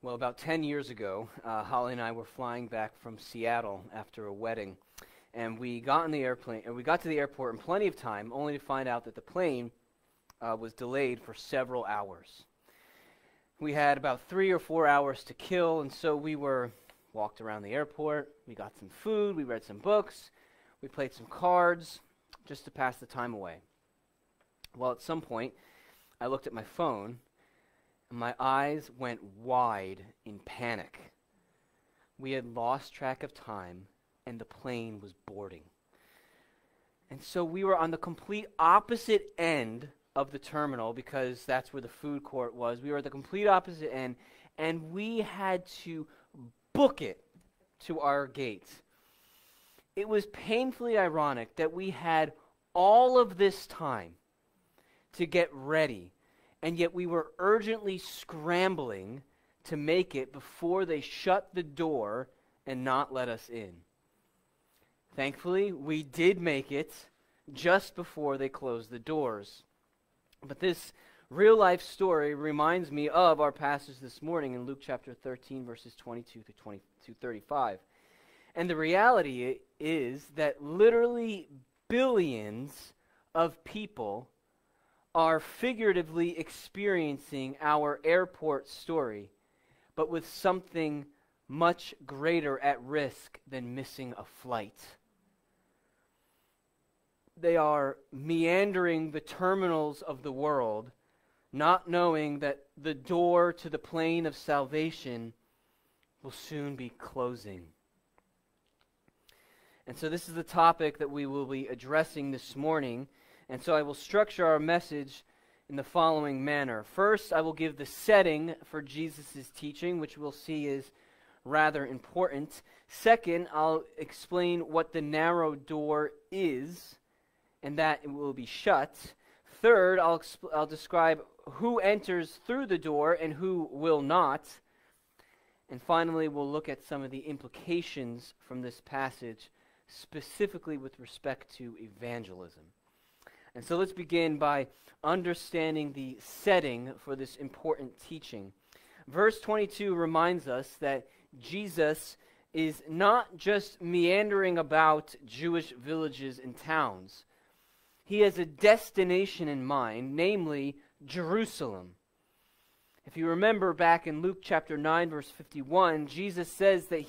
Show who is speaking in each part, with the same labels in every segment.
Speaker 1: Well, about 10 years ago, Holly and I were flying back from Seattle after a wedding, and we got on the airplane, and we got to the airport in plenty of time, only to find out that the plane was delayed for several hours. We had about 3 or 4 hours to kill, and so we walked around the airport, we got some food, we read some books, we played some cards, just to pass the time away. Well, at some point, I looked at my phone, and my eyes went wide in panic. We had lost track of time, and the plane was boarding. And so we were on the complete opposite end of the terminal, because that's where the food court was. We were at the complete opposite end, and we had to book it to our gate. It was painfully ironic that we had all of this time to get ready, and yet we were urgently scrambling to make it before they shut the door and not let us in. Thankfully, we did make it just before they closed the doors. But this real-life story reminds me of our passage this morning in Luke chapter 13, verses 22 to 35. And the reality is that literally billions of people are figuratively experiencing our airport story, but with something much greater at risk than missing a flight. They are meandering the terminals of the world, not knowing that the door to the plane of salvation will soon be closing. And so this is the topic that we will be addressing this morning. And so I will structure our message in the following manner. First, I will give the setting for Jesus' teaching, which we'll see is rather important. Second, I'll explain what the narrow door is, and that it will be shut. Third, I'll describe who enters through the door and who will not. And finally, we'll look at some of the implications from this passage, specifically with respect to evangelism. And so let's begin by understanding the setting for this important teaching. Verse 22 reminds us that Jesus is not just meandering about Jewish villages and towns. He has a destination in mind, namely Jerusalem. If you remember back in Luke chapter 9, verse 51, Jesus says that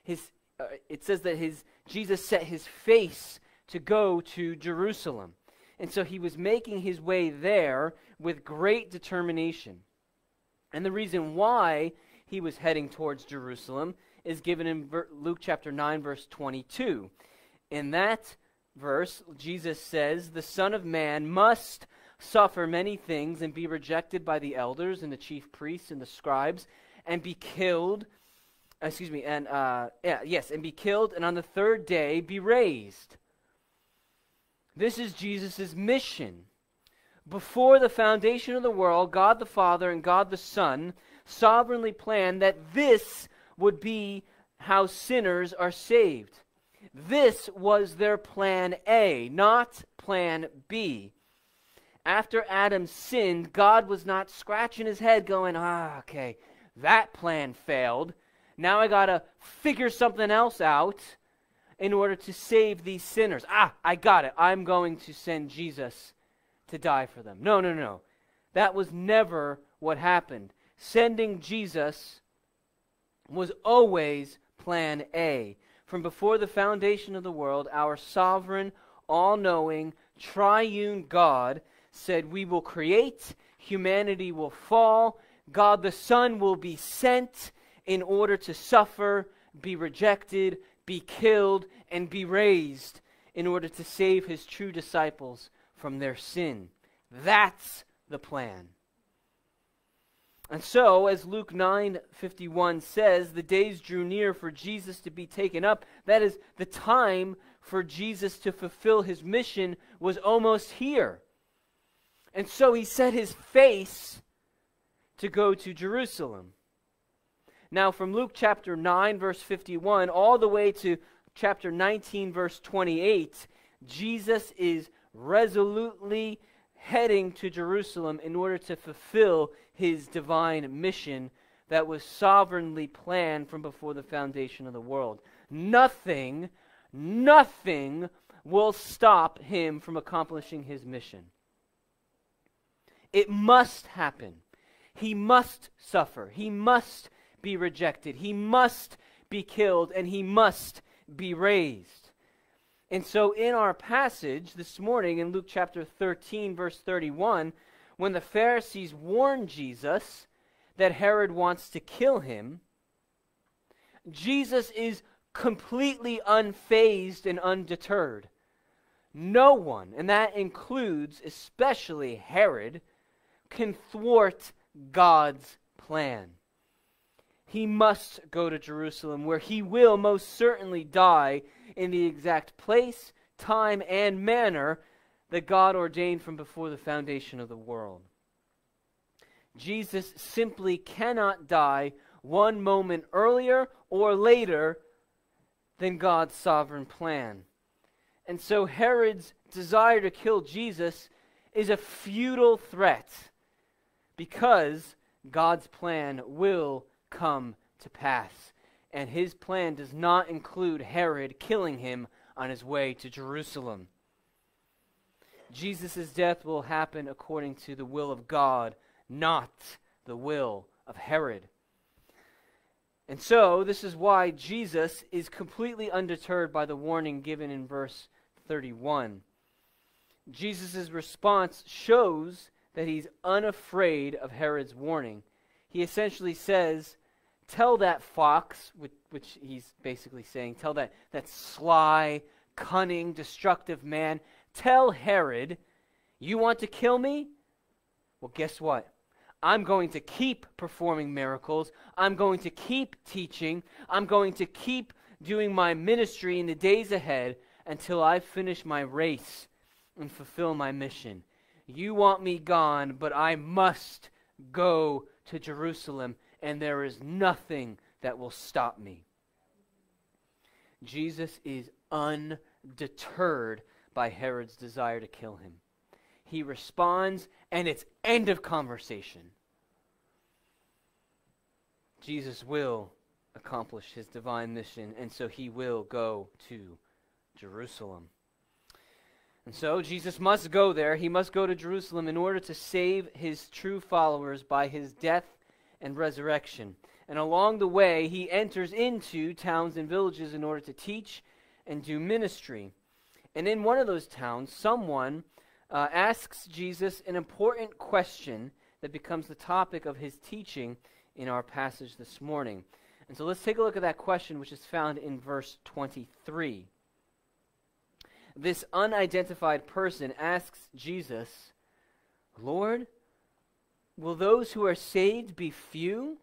Speaker 1: Jesus set his face to go to Jerusalem. And so he was making his way there with great determination. And the reason why he was heading towards Jerusalem is given in Luke chapter 9, verse 22. In that verse, Jesus says, "The Son of Man must suffer many things and be rejected by the elders and the chief priests and the scribes and be killed, and be killed, and on the third day be raised." This is Jesus' mission. Before the foundation of the world, God the Father and God the Son sovereignly planned that this would be how sinners are saved. This was their plan A, not plan B. After Adam sinned, God was not scratching his head going, okay, that plan failed. Now I got to figure something else out in order to save these sinners. I got it. I'm going to send Jesus to die for them. No. That was never what happened. Sending Jesus was always plan A. From before the foundation of the world, our sovereign, all-knowing, triune God said, we will create, humanity will fall, God the Son will be sent in order to suffer, be rejected, be killed, and be raised in order to save his true disciples from their sin. That's the plan. And so, as Luke 9:51 says, the days drew near for Jesus to be taken up. That is, the time for Jesus to fulfill his mission was almost here. And so he set his face to go to Jerusalem. Now, from Luke chapter 9, verse 51, all the way to chapter 19, verse 28, Jesus is resolutely heading to Jerusalem in order to fulfill his divine mission that was sovereignly planned from before the foundation of the world. Nothing will stop him from accomplishing his mission. It must happen. He must suffer. He must be rejected. He must be killed, and he must be raised. And so in our passage this morning in Luke chapter 13, verse 31, when the Pharisees warn Jesus that Herod wants to kill him, Jesus is completely unfazed and undeterred. No one, and that includes especially Herod, can thwart God's plan. He must go to Jerusalem, where he will most certainly die in the exact place, time, and manner that God ordained from before the foundation of the world. Jesus simply cannot die one moment earlier or later than God's sovereign plan. And so Herod's desire to kill Jesus is a futile threat, because God's plan will come to pass. And his plan does not include Herod killing him on his way to Jerusalem. Jesus' death will happen according to the will of God, not the will of Herod. And so, this is why Jesus is completely undeterred by the warning given in verse 31. Jesus' response shows that he's unafraid of Herod's warning. He essentially says, tell that fox, which he's basically saying, tell that sly, cunning, destructive man, tell Herod, you want to kill me? Well, guess what? I'm going to keep performing miracles. I'm going to keep teaching. I'm going to keep doing my ministry in the days ahead until I finish my race and fulfill my mission. You want me gone, but I must go to Jerusalem, and there is nothing that will stop me. Jesus is undeterred by Herod's desire to kill him. He responds, and it's end of conversation. Jesus will accomplish his divine mission, and so he will go to Jerusalem. And so Jesus must go there. He must go to Jerusalem in order to save his true followers by his death and resurrection. And along the way, he enters into towns and villages in order to teach and do ministry. And in one of those towns, someone asks Jesus an important question that becomes the topic of his teaching in our passage this morning. And so let's take a look at that question, which is found in verse 23. This unidentified person asks Jesus, Lord, will those who are saved be few?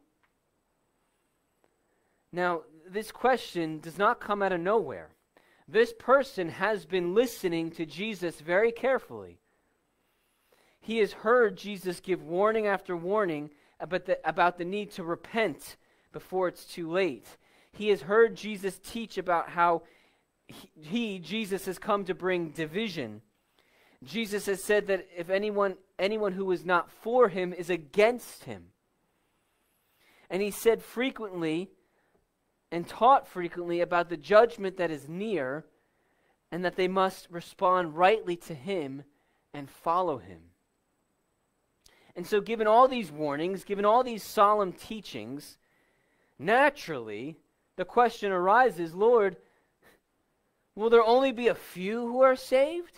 Speaker 1: Now, this question does not come out of nowhere. This person has been listening to Jesus very carefully. He has heard Jesus give warning after warning about the need to repent before it's too late. He has heard Jesus teach about how Jesus has come to bring division. Jesus has said that if anyone who is not for him is against him. And he said frequently and taught frequently about the judgment that is near, and that they must respond rightly to him and follow him. And so given all these warnings, given all these solemn teachings, naturally the question arises, Lord, will there only be a few who are saved?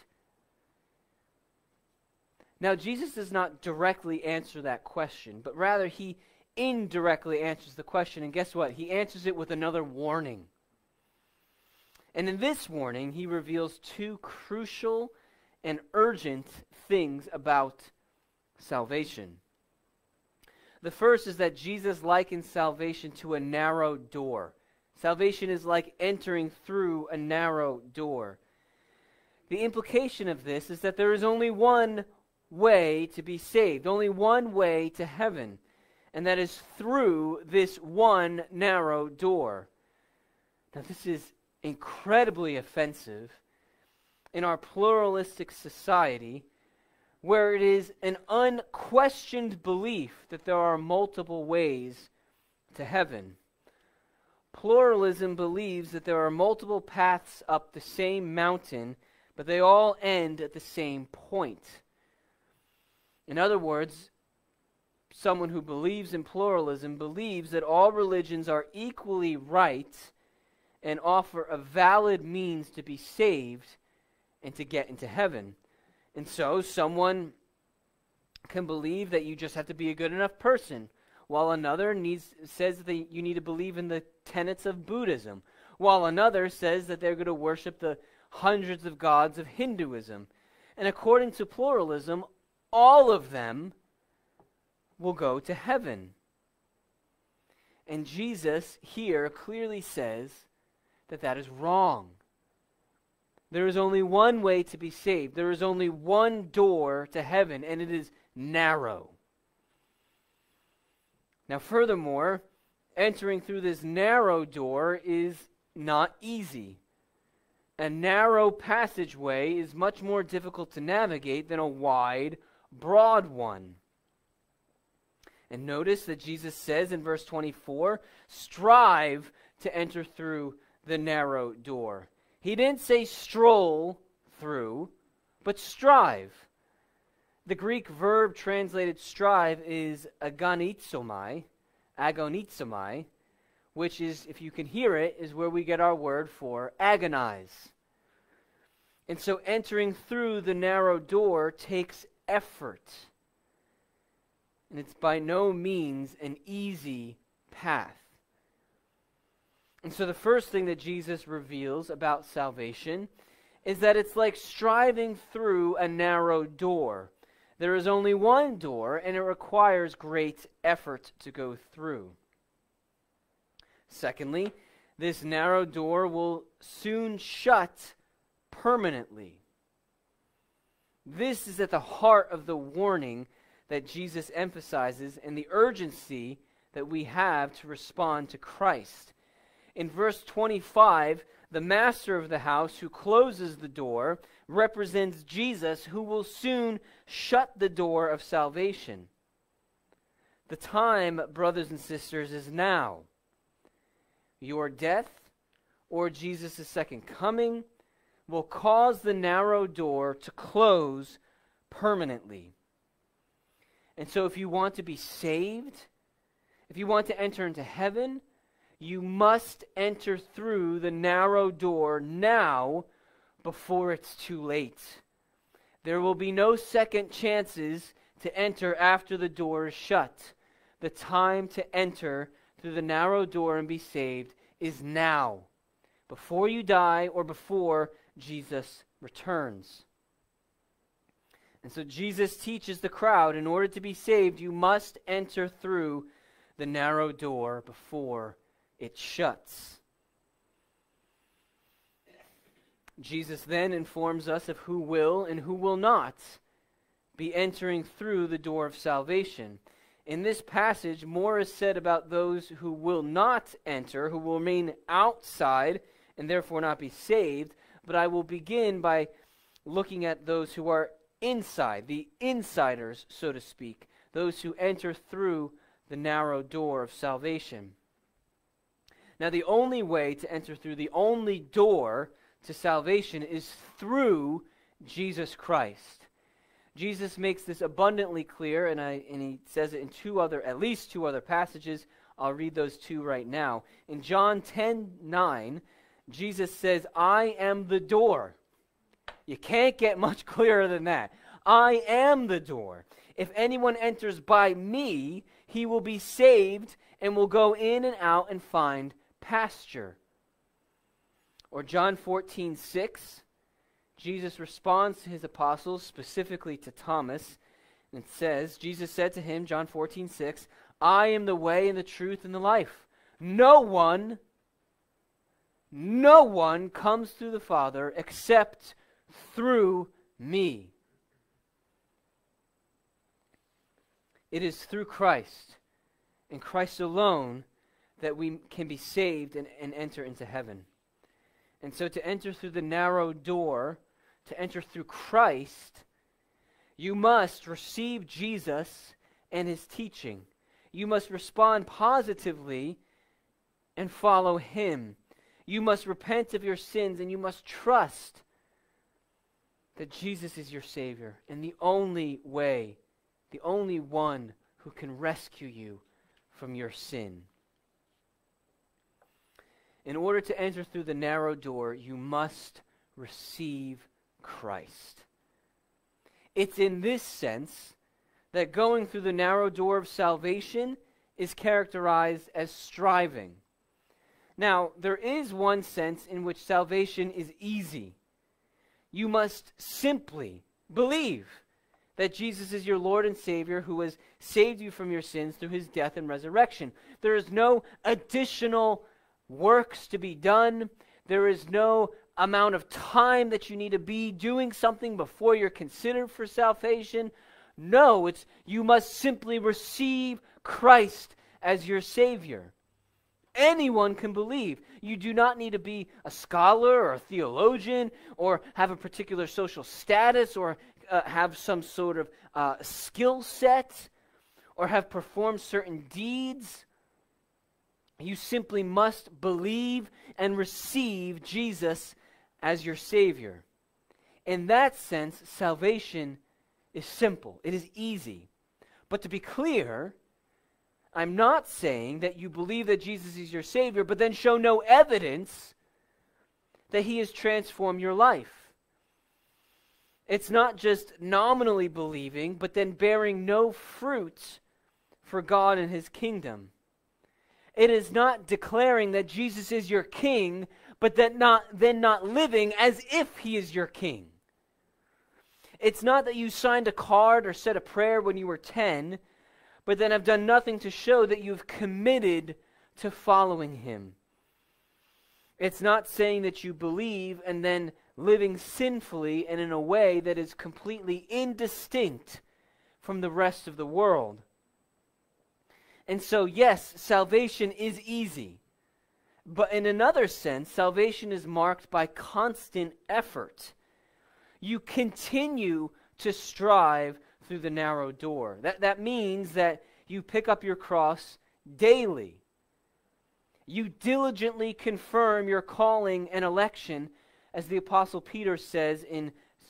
Speaker 1: Now, Jesus does not directly answer that question, but rather he indirectly answers the question. And guess what? He answers it with another warning. And in this warning, he reveals two crucial and urgent things about salvation. The first is that Jesus likens salvation to a narrow door. Salvation is like entering through a narrow door. The implication of this is that there is only one way to be saved, only one way to heaven, and that is through this one narrow door. Now, this is incredibly offensive in our pluralistic society, where it is an unquestioned belief that there are multiple ways to heaven. Pluralism believes that there are multiple paths up the same mountain, but they all end at the same point. In other words, someone who believes in pluralism believes that all religions are equally right and offer a valid means to be saved and to get into heaven. And so someone can believe that you just have to be a good enough person, while another says that you need to believe in the tenets of Buddhism, while another says that they're going to worship the hundreds of gods of Hinduism. And according to pluralism, all of them will go to heaven. And Jesus here clearly says that that is wrong. There is only one way to be saved. There is only one door to heaven, and it is narrow. Now, furthermore, entering through this narrow door is not easy. A narrow passageway is much more difficult to navigate than a wide, broad one. And notice that Jesus says in verse 24, strive to enter through the narrow door. He didn't say stroll through, but strive. The Greek verb translated strive is agonizomai, which is, if you can hear it, is where we get our word for agonize. And so entering through the narrow door takes effort. And it's by no means an easy path. And so the first thing that Jesus reveals about salvation is that it's like striving through a narrow door. There is only one door, and it requires great effort to go through. Secondly, this narrow door will soon shut permanently. This is at the heart of the warning that Jesus emphasizes and the urgency that we have to respond to Christ. In verse 25, the master of the house who closes the door represents Jesus, who will soon shut the door of salvation. The time, brothers and sisters, is now. Your death or Jesus' second coming will cause the narrow door to close permanently. And so if you want to be saved, if you want to enter into heaven, you must enter through the narrow door now before it's too late. There will be no second chances to enter after the door is shut. The time to enter through the narrow door and be saved is now, before you die or before Jesus returns. And so Jesus teaches the crowd, in order to be saved, you must enter through the narrow door before it shuts. Jesus then informs us of who will and who will not be entering through the door of salvation. In this passage, more is said about those who will not enter, who will remain outside and therefore not be saved. But I will begin by looking at those who are inside, the insiders, so to speak, those who enter through the narrow door of salvation. Now, the only way to enter through the only door to salvation is through Jesus Christ. Jesus makes this abundantly clear, and he says it in at least two other passages. I'll read those two right now. In John 10:9, Jesus says, I am the door. You can't get much clearer than that. I am the door. If anyone enters by me, he will be saved and will go in and out and find pasture. Or John 14:6, Jesus responds to his apostles, specifically to Thomas, and it says, Jesus said to him, John 14:6, I am the way and the truth and the life. No one comes to the Father except through me. It is through Christ and Christ alone that we can be saved and enter into heaven. And so to enter through the narrow door, to enter through Christ, you must receive Jesus and his teaching. You must respond positively and follow him. You must repent of your sins, and you must trust that Jesus is your Savior and the only way, the only one who can rescue you from your sin. In order to enter through the narrow door, you must receive Christ. It's in this sense that going through the narrow door of salvation is characterized as striving. Now, there is one sense in which salvation is easy. You must simply believe that Jesus is your Lord and Savior who has saved you from your sins through his death and resurrection. There is no additional works to be done. There is no amount of time that you need to be doing something before you're considered for salvation. No, it's you must simply receive Christ as your Savior. Anyone can believe. You do not need to be a scholar or a theologian or have a particular social status or have some sort of skill set or have performed certain deeds. You simply must believe and receive Jesus as your Savior. In that sense, salvation is simple. It is easy. But to be clear, I'm not saying that you believe that Jesus is your Savior, but then show no evidence that he has transformed your life. It's not just nominally believing, but then bearing no fruit for God and his kingdom. It is not declaring that Jesus is your king, but then not living as if he is your king. It's not that you signed a card or said a prayer when you were 10, but then have done nothing to show that you've committed to following him. It's not saying that you believe and then living sinfully and in a way that is completely indistinct from the rest of the world. And so, yes, salvation is easy. But in another sense, salvation is marked by constant effort. You continue to strive through the narrow door. That means that you pick up your cross daily. You diligently confirm your calling and election, as the Apostle Peter says in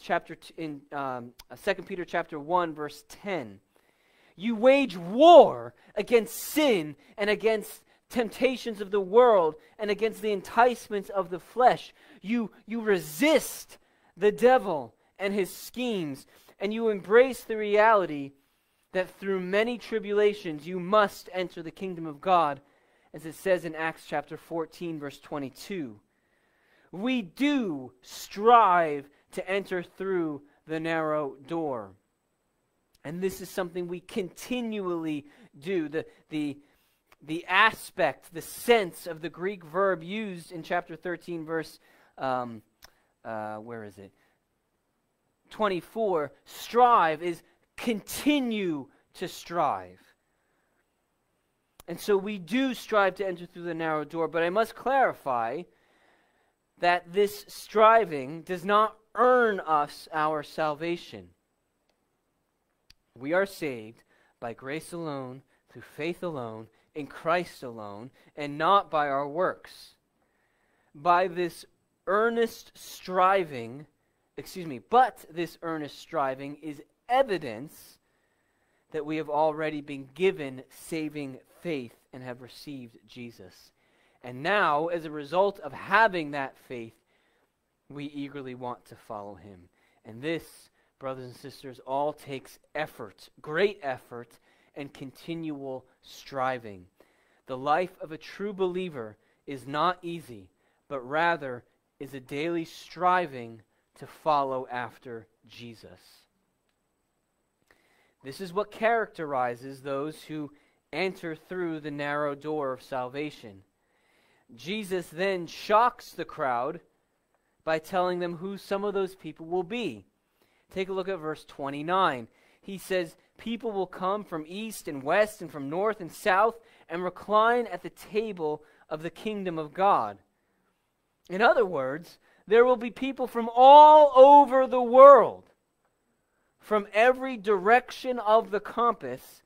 Speaker 1: 2 Peter chapter 1, verse 10. You wage war against sin and against temptations of the world and against the enticements of the flesh. You resist the devil and his schemes, and you embrace the reality that through many tribulations you must enter the kingdom of God, as it says in Acts chapter 14, verse 22. We do strive to enter through the narrow door. And this is something we continually do. The aspect, the sense of the Greek verb used in chapter 13, verse, 24, strive, is continue to strive. And so we do strive to enter through the narrow door, but I must clarify that this striving does not earn us our salvation. We are saved by grace alone, through faith alone, in Christ alone, and not by our works. By this earnest striving, but this earnest striving is evidence that we have already been given saving faith and have received Jesus. And now, as a result of having that faith, we eagerly want to follow him. And this, brothers and sisters, all takes effort, great effort, and continual striving. The life of a true believer is not easy, but rather is a daily striving to follow after Jesus. This is what characterizes those who enter through the narrow door of salvation. Jesus then shocks the crowd by telling them who some of those people will be. Take a look at verse 29. He says, people will come from east and west and from north and south and recline at the table of the kingdom of God. In other words, there will be people from all over the world, from every direction of the compass,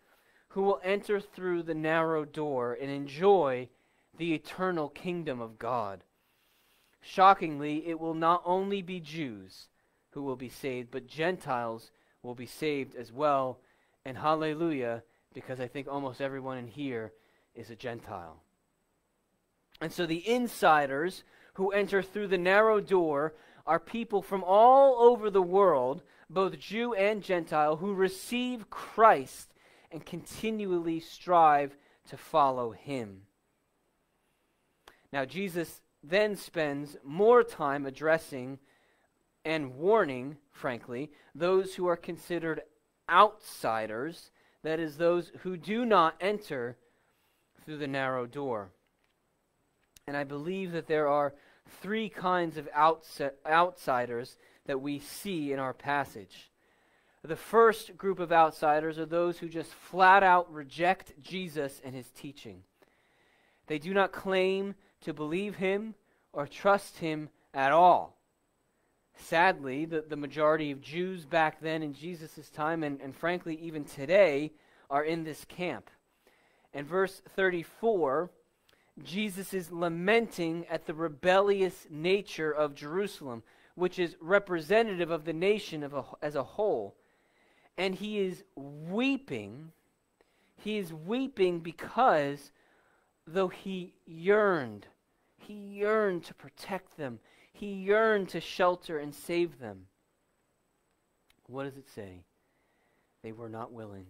Speaker 1: who will enter through the narrow door and enjoy the eternal kingdom of God. Shockingly, it will not only be Jews who will be saved, but Gentiles will be saved as well. And hallelujah, because I think almost everyone in here is a Gentile. And so the insiders who enter through the narrow door are people from all over the world, both Jew and Gentile, who receive Christ and continually strive to follow him. Now, Jesus then spends more time addressing and warning, frankly, those who are considered outsiders, that is, those who do not enter through the narrow door. And I believe that there are three kinds of outsiders that we see in our passage. The first group of outsiders are those who just flat out reject Jesus and his teaching. They do not claim to believe him or trust him at all. Sadly, the majority of Jews back then in Jesus' time, and frankly even today, are in this camp. In verse 34, Jesus is lamenting at the rebellious nature of Jerusalem, which is representative of the nation as a whole. And he is weeping. He is weeping because though he yearned to protect them. He yearned to shelter and save them. What does it say? They were not willing.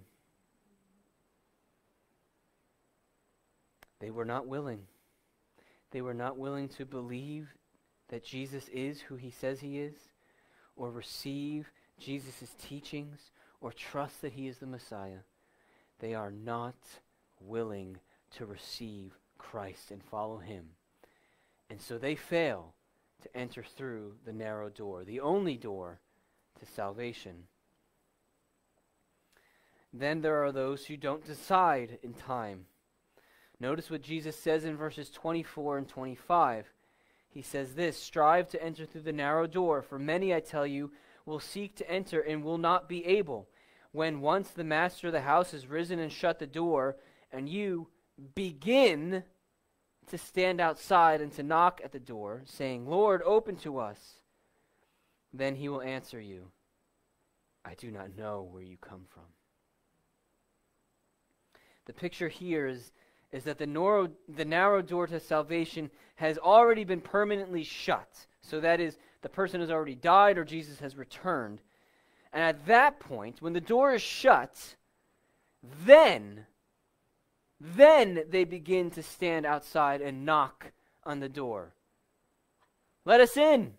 Speaker 1: They were not willing. They were not willing to believe that Jesus is who he says he is, or receive Jesus' teachings, or trust that he is the Messiah. They are not willing to receive Christ and follow him. And so they fail to enter through the narrow door, the only door to salvation. Then there are those who don't decide in time. Notice what Jesus says in verses 24 and 25. He says this, "Strive to enter through the narrow door, for many, I tell you, will seek to enter and will not be able. When once the master of the house has risen and shut the door, and you begin to stand outside and to knock at the door, saying, 'Lord, open to us,' then he will answer you, 'I do not know where you come from.'" The picture here is that the narrow door to salvation has already been permanently shut. So that is, the person has already died or Jesus has returned. And at that point, when the door is shut, then they begin to stand outside and knock on the door. "Let us in."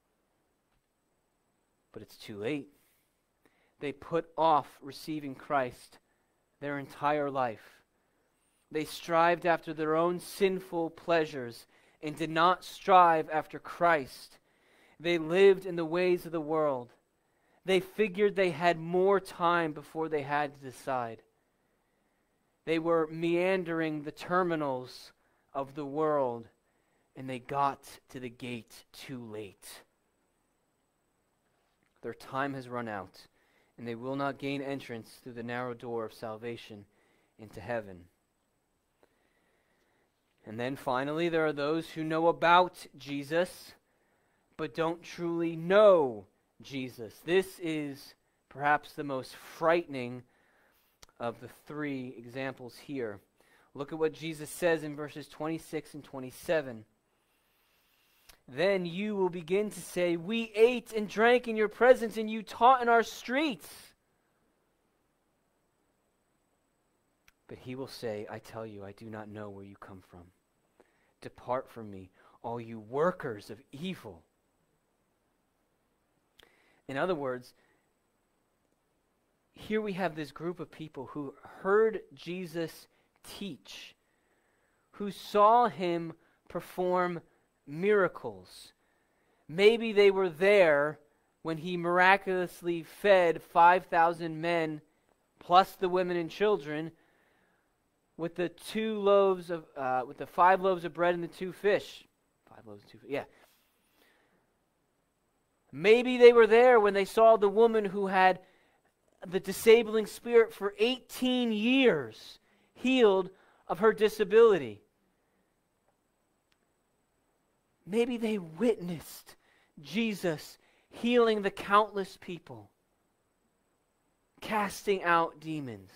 Speaker 1: But it's too late. They put off receiving Christ their entire life. They strived after their own sinful pleasures and did not strive after Christ. They lived in the ways of the world. They figured they had more time before they had to decide. They were meandering the terminals of the world, and they got to the gate too late. Their time has run out, and they will not gain entrance through the narrow door of salvation into heaven. And then finally, there are those who know about Jesus, but don't truly know Jesus. This is perhaps the most frightening of the three examples here. Look at what Jesus says in verses 26 and 27. "Then you will begin to say, 'We ate and drank in your presence, and you taught in our streets.' But he will say, 'I tell you, I do not know where you come from. Depart from me, all you workers of evil.'" In other words, here we have this group of people who heard Jesus teach, who saw him perform miracles. Maybe they were there when he miraculously fed 5,000 men, plus the women and children, with the 5 loaves of bread and the 2 fish. 5 loaves and 2 fish, yeah. Maybe they were there when they saw the woman who had the disabling spirit for 18 years, healed of her disability. Maybe they witnessed Jesus healing the countless people, casting out demons.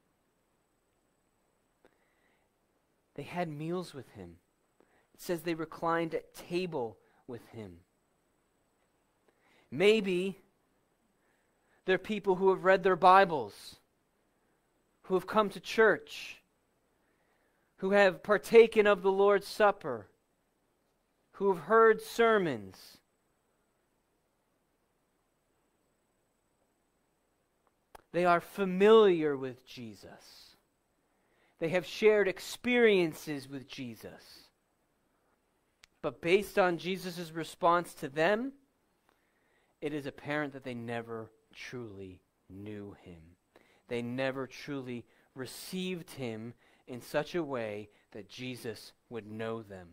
Speaker 1: They had meals with him. It says they reclined at table with him. Maybe they're people who have read their Bibles, who have come to church, who have partaken of the Lord's Supper, who have heard sermons. They are familiar with Jesus. They have shared experiences with Jesus. But based on Jesus' response to them, it is apparent that they never truly knew him. They never truly received him in such a way that Jesus would know them.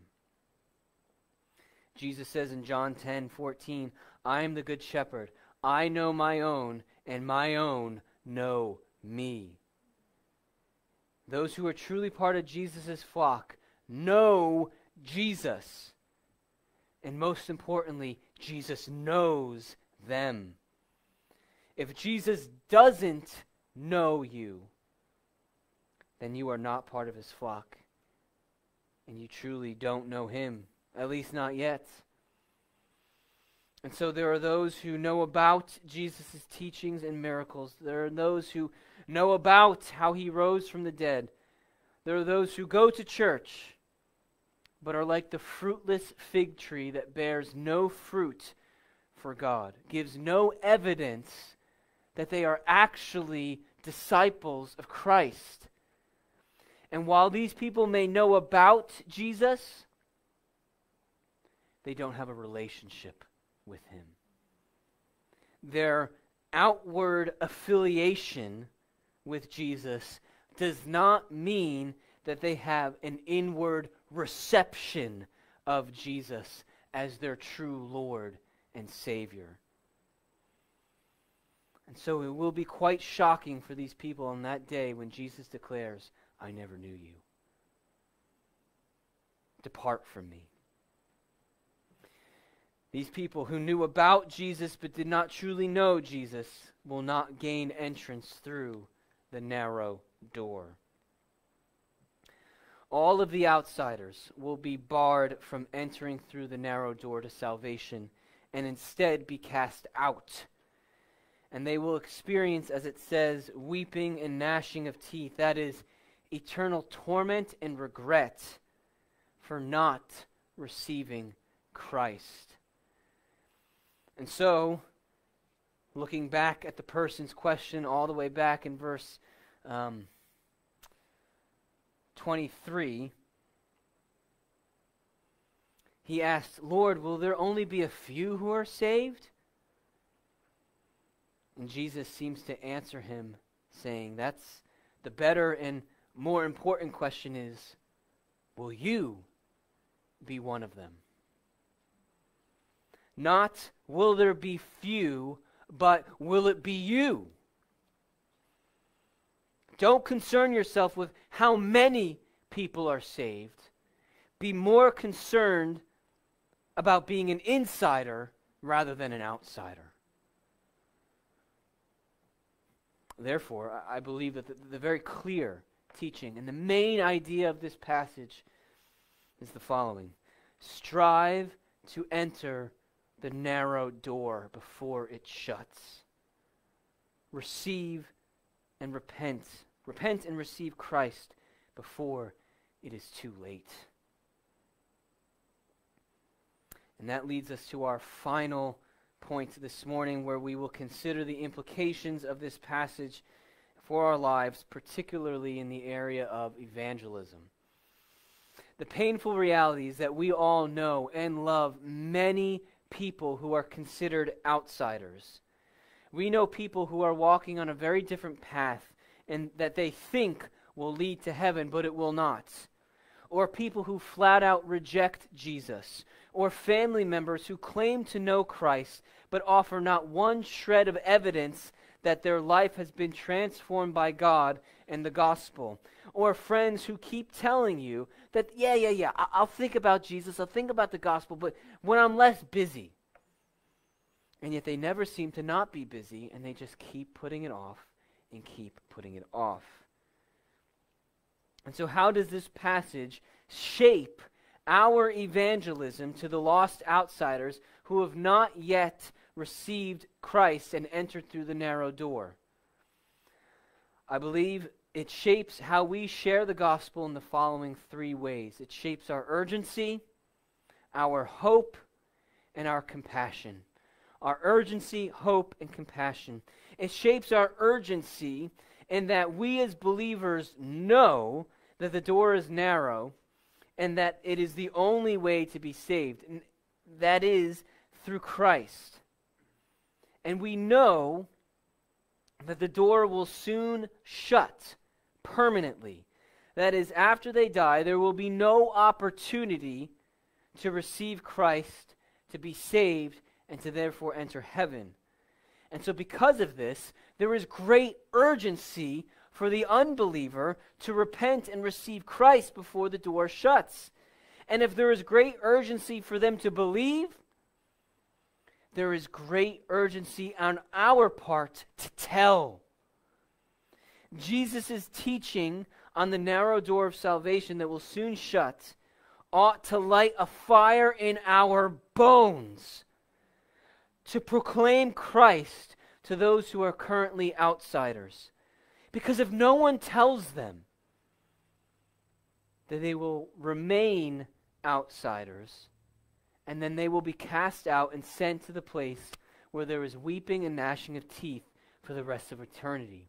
Speaker 1: Jesus says in John 10:14, I am the good shepherd. I know my own, and my own know me. Those who are truly part of Jesus' flock know Jesus. And most importantly, Jesus knows them. If Jesus doesn't know you, then you are not part of his flock. And you truly don't know him, at least not yet. And so there are those who know about Jesus' teachings and miracles. There are those who know about how he rose from the dead. There are those who go to church, but are like the fruitless fig tree that bears no fruit for God, gives no evidence that they are actually disciples of Christ. And while these people may know about Jesus, they don't have a relationship with him. Their outward affiliation with Jesus does not mean that they have an inward reception of Jesus as their true Lord and Savior. And so it will be quite shocking for these people on that day when Jesus declares, I never knew you. Depart from me. These people who knew about Jesus but did not truly know Jesus will not gain entrance through the narrow door. All of the outsiders will be barred from entering through the narrow door to salvation and instead be cast out. And they will experience, as it says, weeping and gnashing of teeth. That is eternal torment and regret for not receiving Christ. And so, looking back at the person's question all the way back in verse 23, he asked, Lord, will there only be a few who are saved? And Jesus seems to answer him saying, that's the better and more important question is, will you be one of them? Not will there be few, but will it be you? Don't concern yourself with how many people are saved. Be more concerned about being an insider rather than an outsider. Therefore, I believe that the very clear teaching and the main idea of this passage is the following. Strive to enter the narrow door before it shuts. Receive and repent. Repent and receive Christ before it is too late. And that leads us to our final point this morning, where we will consider the implications of this passage for our lives, particularly in the area of evangelism. The painful reality is that we all know and love many people who are considered outsiders. We know people who are walking on a very different path and that they think will lead to heaven, but it will not. Or people who flat out reject Jesus. Or family members who claim to know Christ, but offer not one shred of evidence that their life has been transformed by God and the gospel. Or friends who keep telling you that, I'll think about Jesus, I'll think about the gospel, but when I'm less busy. And yet they never seem to not be busy, and they just keep putting it off and keep putting it off. And so how does this passage shape our evangelism to the lost outsiders who have not yet received Christ and entered through the narrow door? I believe it shapes how we share the gospel in the following three ways. It shapes our urgency, our hope, and our compassion. Our urgency, hope, and compassion. It shapes our urgency in that we as believers know that the door is narrow and that it is the only way to be saved. And that is through Christ. And we know that the door will soon shut permanently. That is, after they die, there will be no opportunity to receive Christ, to be saved, and to therefore enter heaven. And so because of this, there is great urgency for the unbeliever to repent and receive Christ before the door shuts. And if there is great urgency for them to believe, there is great urgency on our part to tell. Jesus' teaching on the narrow door of salvation that will soon shut ought to light a fire in our bones to proclaim Christ to those who are currently outsiders. Because if no one tells them that they will remain outsiders, and then they will be cast out and sent to the place where there is weeping and gnashing of teeth for the rest of eternity.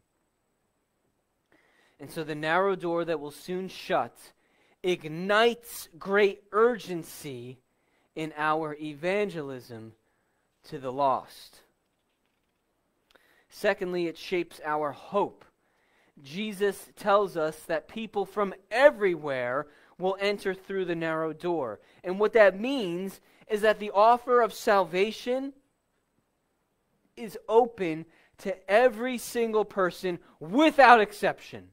Speaker 1: And so the narrow door that will soon shut ignites great urgency in our evangelism to the lost. Secondly, it shapes our hope. Jesus tells us that people from everywhere will enter through the narrow door. And what that means is that the offer of salvation is open to every single person without exception.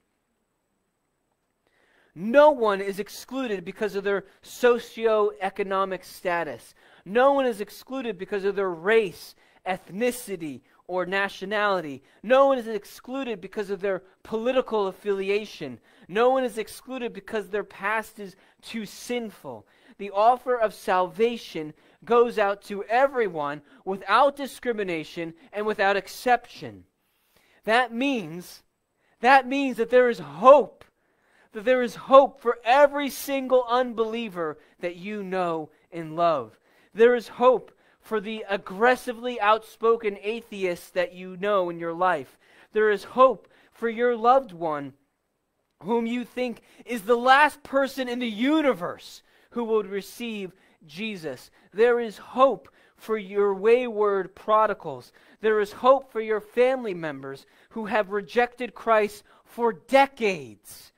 Speaker 1: No one is excluded because of their socioeconomic status. No one is excluded because of their race, ethnicity, or nationality. No one is excluded because of their political affiliation. No one is excluded because their past is too sinful. The offer of salvation goes out to everyone without discrimination and without exception. That means that there is hope. That there is hope for every single unbeliever that you know and love. There is hope for the aggressively outspoken atheists that you know in your life. There is hope for your loved one whom you think is the last person in the universe who will receive Jesus. There is hope for your wayward prodigals. There is hope for your family members who have rejected Christ for decades.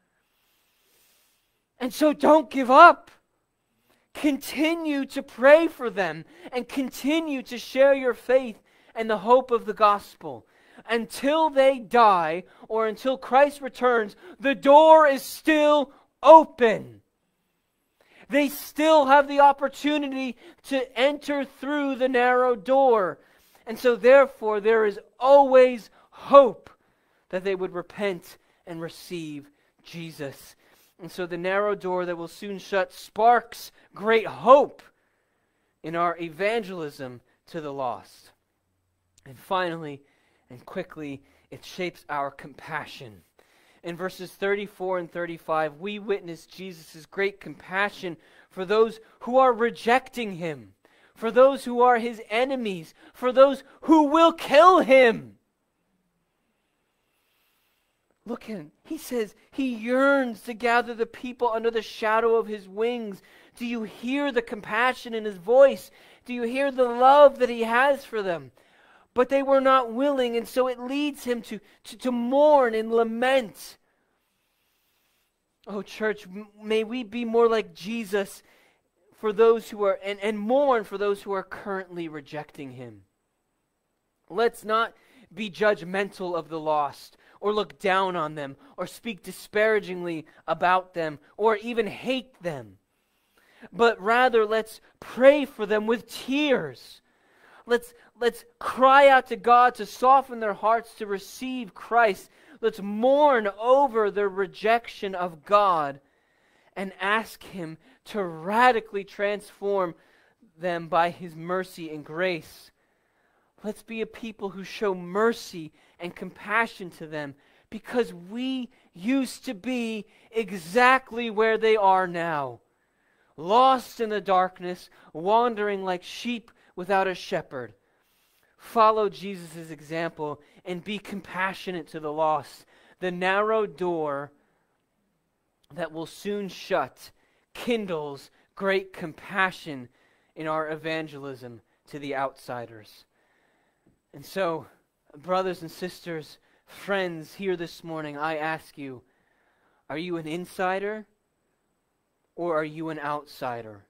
Speaker 1: And so don't give up. Continue to pray for them and continue to share your faith and the hope of the gospel. Until they die or until Christ returns, the door is still open. They still have the opportunity to enter through the narrow door. And so therefore there is always hope that they would repent and receive Jesus. And so the narrow door that will soon shut sparks great hope in our evangelism to the lost. And finally, and quickly, it shapes our compassion. In verses 34 and 35, we witness Jesus' great compassion for those who are rejecting him, for those who are his enemies, for those who will kill him. Look at him. He says he yearns to gather the people under the shadow of his wings. Do you hear the compassion in his voice? Do you hear the love that he has for them? But they were not willing, and so it leads him to mourn and lament. Oh, church, may we be more like Jesus for those who are, and mourn for those who are currently rejecting him. Let's not be judgmental of the lost, or look down on them, or speak disparagingly about them, or even hate them. But rather, let's pray for them with tears. Let's cry out to God to soften their hearts to receive Christ. Let's mourn over their rejection of God and ask Him to radically transform them by His mercy and grace. Let's be a people who show mercy and compassion to them, because we used to be exactly where they are now. Lost in the darkness, wandering like sheep without a shepherd. Follow Jesus' example and be compassionate to the lost. The narrow door that will soon shut kindles great compassion in our evangelism to the outsiders. And so, brothers and sisters, friends here this morning, I ask you, are you an insider or are you an outsider?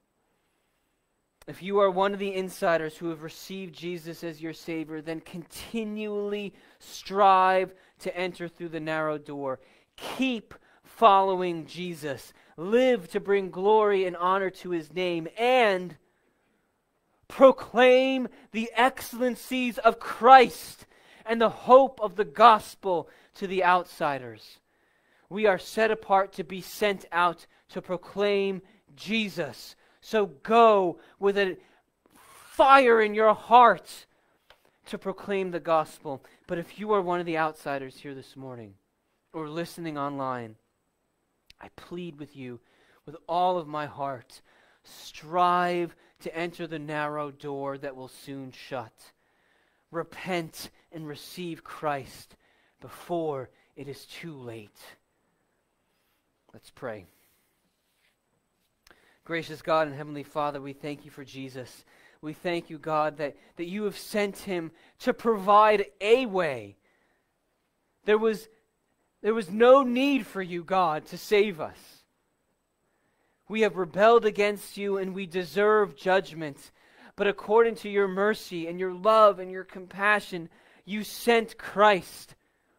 Speaker 1: If you are one of the insiders who have received Jesus as your Savior, then continually strive to enter through the narrow door. Keep following Jesus. Live to bring glory and honor to His name, and proclaim the excellencies of Christ and the hope of the gospel to the outsiders. We are set apart to be sent out to proclaim Jesus. So go with a fire in your heart to proclaim the gospel. But if you are one of the outsiders here this morning or listening online, I plead with you with all of my heart, strive to enter the narrow door that will soon shut. Repent and receive Christ before it is too late. Let's pray. Gracious God and Heavenly Father, we thank you for Jesus. We thank you, God, that you have sent Him to provide a way. There was no need for you, God, to save us. We have rebelled against you and we deserve judgment. But according to your mercy and your love and your compassion, you sent Christ.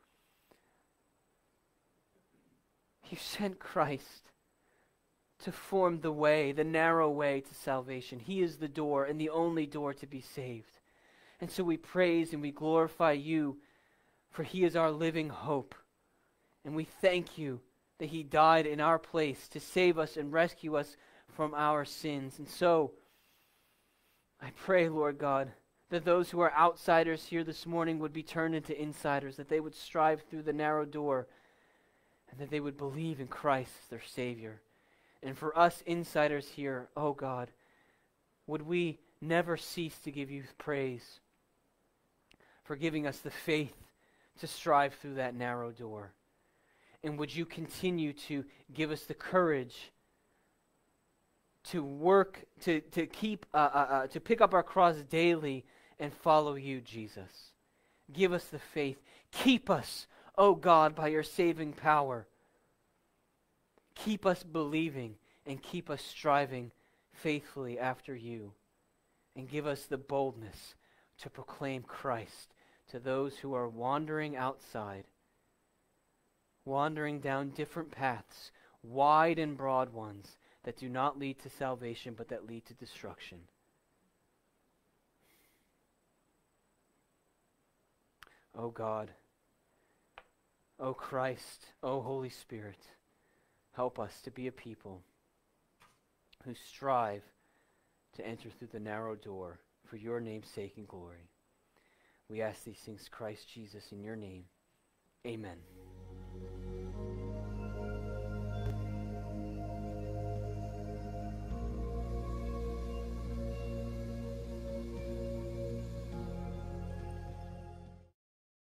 Speaker 1: You sent Christ to form the way, the narrow way to salvation. He is the door and the only door to be saved. And so we praise and we glorify you, for He is our living hope. And we thank you that He died in our place to save us and rescue us from our sins. And so I pray, Lord God, that those who are outsiders here this morning would be turned into insiders, that they would strive through the narrow door, and that they would believe in Christ as their Savior. And for us insiders here, oh God, would we never cease to give you praise for giving us the faith to strive through that narrow door. And would you continue to give us the courage to work, to keep, to pick up our cross daily and follow you, Jesus. Give us the faith. Keep us, oh God, by your saving power. Keep us believing and keep us striving faithfully after you. And give us the boldness to proclaim Christ to those who are wandering outside, wandering down different paths, wide and broad ones, that do not lead to salvation, but that lead to destruction. O God, O Christ, O Holy Spirit, help us to be a people who strive to enter through the narrow door for your name's sake and glory. We ask these things, Christ Jesus, in your name. Amen.